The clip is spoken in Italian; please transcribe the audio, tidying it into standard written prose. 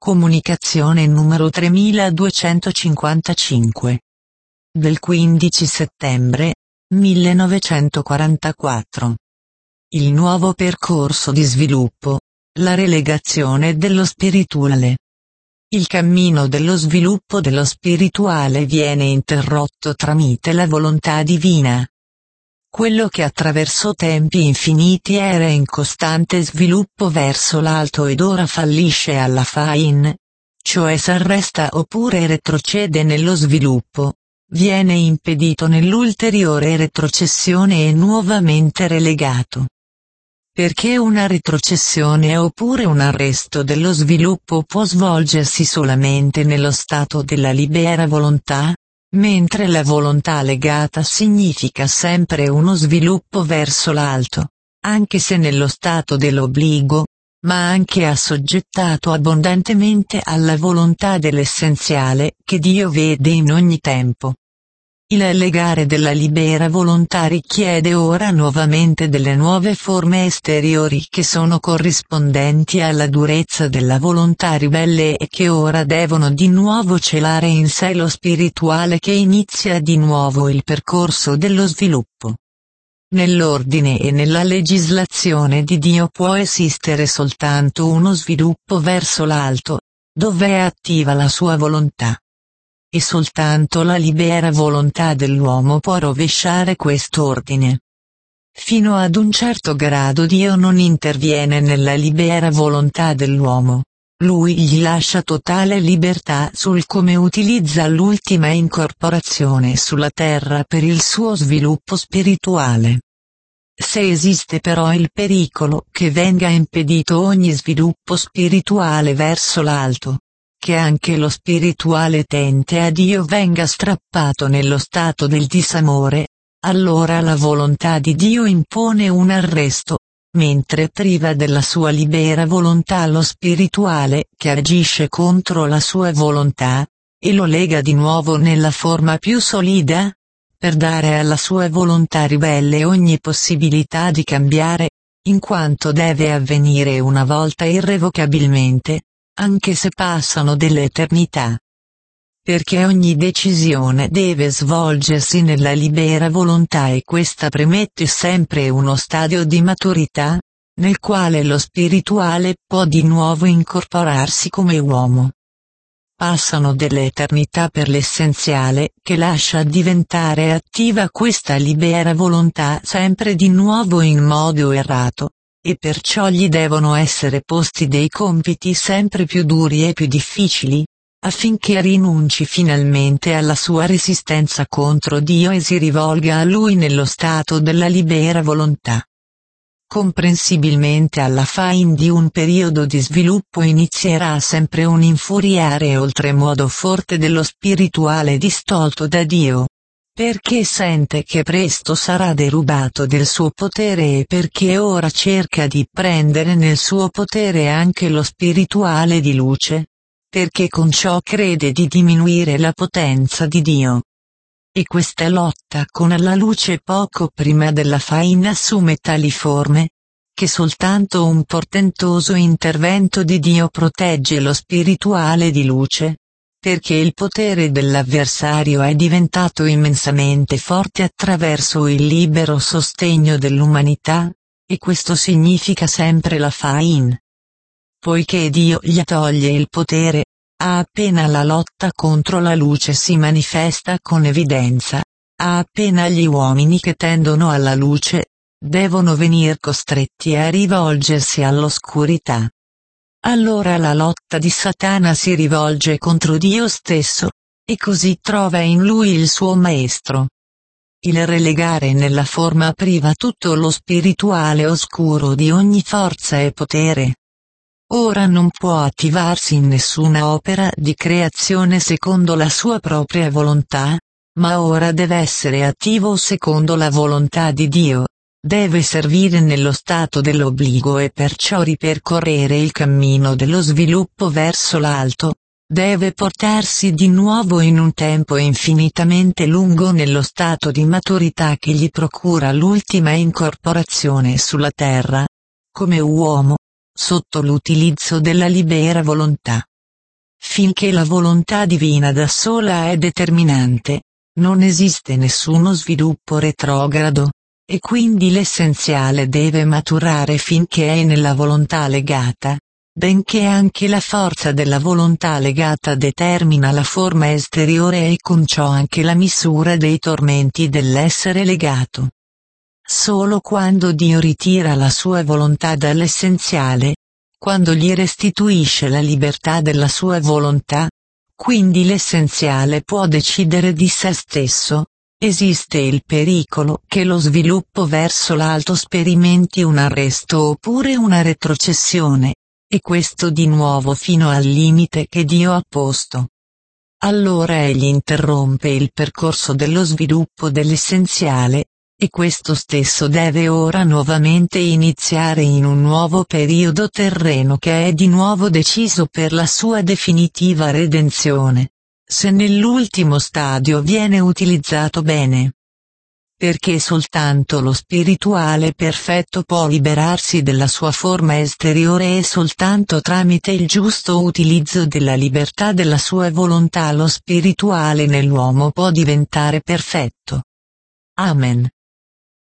Comunicazione numero 3255. Del 15 settembre 1944. Il nuovo percorso di sviluppo, la relegazione dello spirituale. Il cammino dello sviluppo dello spirituale viene interrotto tramite la volontà divina. Quello che attraverso tempi infiniti era in costante sviluppo verso l'alto ed ora fallisce alla fine, cioè s'arresta oppure retrocede nello sviluppo, viene impedito nell'ulteriore retrocessione e nuovamente relegato. Perché una retrocessione oppure un arresto dello sviluppo può svolgersi solamente nello stato della libera volontà? Mentre la volontà legata significa sempre uno sviluppo verso l'alto, anche se nello stato dell'obbligo, ma anche assoggettato abbondantemente alla volontà dell'essenziale che Dio vede in ogni tempo. Il legare della libera volontà richiede ora nuovamente delle nuove forme esteriori che sono corrispondenti alla durezza della volontà ribelle e che ora devono di nuovo celare in sé lo spirituale che inizia di nuovo il percorso dello sviluppo. Nell'ordine e nella legislazione di Dio può esistere soltanto uno sviluppo verso l'alto, dove è attiva la sua volontà. E soltanto la libera volontà dell'uomo può rovesciare quest'ordine. Fino ad un certo grado Dio non interviene nella libera volontà dell'uomo. Lui gli lascia totale libertà sul come utilizza l'ultima incorporazione sulla terra per il suo sviluppo spirituale. Se esiste però il pericolo che venga impedito ogni sviluppo spirituale verso l'alto, che anche lo spirituale tente a Dio venga strappato nello stato del disamore, allora la volontà di Dio impone un arresto, mentre priva della sua libera volontà lo spirituale che agisce contro la sua volontà, e lo lega di nuovo nella forma più solida, per dare alla sua volontà ribelle ogni possibilità di cambiare, in quanto deve avvenire una volta irrevocabilmente, anche se passano delle eternità. Perché ogni decisione deve svolgersi nella libera volontà e questa premette sempre uno stadio di maturità, nel quale lo spirituale può di nuovo incorporarsi come uomo. Passano delle eternità per l'essenziale che lascia diventare attiva questa libera volontà sempre di nuovo in modo errato. E perciò gli devono essere posti dei compiti sempre più duri e più difficili, affinché rinunci finalmente alla sua resistenza contro Dio e si rivolga a Lui nello stato della libera volontà. Comprensibilmente alla fine di un periodo di sviluppo inizierà sempre un infuriare oltremodo forte dello spirituale distolto da Dio. Perché sente che presto sarà derubato del suo potere e perché ora cerca di prendere nel suo potere anche lo spirituale di luce, perché con ciò crede di diminuire la potenza di Dio. E questa lotta con la luce poco prima della fine assume tali forme, che soltanto un portentoso intervento di Dio protegge lo spirituale di luce. Perché il potere dell'avversario è diventato immensamente forte attraverso il libero sostegno dell'umanità, e questo significa sempre la fine. Poiché Dio gli toglie il potere, appena la lotta contro la luce si manifesta con evidenza, appena gli uomini che tendono alla luce, devono venir costretti a rivolgersi all'oscurità. Allora la lotta di Satana si rivolge contro Dio stesso, e così trova in lui il suo maestro. Il relegare nella forma priva tutto lo spirituale oscuro di ogni forza e potere. Ora non può attivarsi in nessuna opera di creazione secondo la sua propria volontà, ma ora deve essere attivo secondo la volontà di Dio. Deve servire nello stato dell'obbligo e perciò ripercorrere il cammino dello sviluppo verso l'alto, deve portarsi di nuovo in un tempo infinitamente lungo nello stato di maturità che gli procura l'ultima incorporazione sulla terra, come uomo, sotto l'utilizzo della libera volontà. Finché la volontà divina da sola è determinante, non esiste nessuno sviluppo retrogrado, e quindi l'essenziale deve maturare finché è nella volontà legata, benché anche la forza della volontà legata determina la forma esteriore e con ciò anche la misura dei tormenti dell'essere legato. Solo quando Dio ritira la sua volontà dall'essenziale, quando gli restituisce la libertà della sua volontà, quindi l'essenziale può decidere di se stesso, esiste il pericolo che lo sviluppo verso l'alto sperimenti un arresto oppure una retrocessione, e questo di nuovo fino al limite che Dio ha posto. Allora egli interrompe il percorso dello sviluppo dell'essenziale, e questo stesso deve ora nuovamente iniziare in un nuovo periodo terreno che è di nuovo deciso per la sua definitiva redenzione, se nell'ultimo stadio viene utilizzato bene. Perché soltanto lo spirituale perfetto può liberarsi della sua forma esteriore e soltanto tramite il giusto utilizzo della libertà della sua volontà lo spirituale nell'uomo può diventare perfetto. Amen.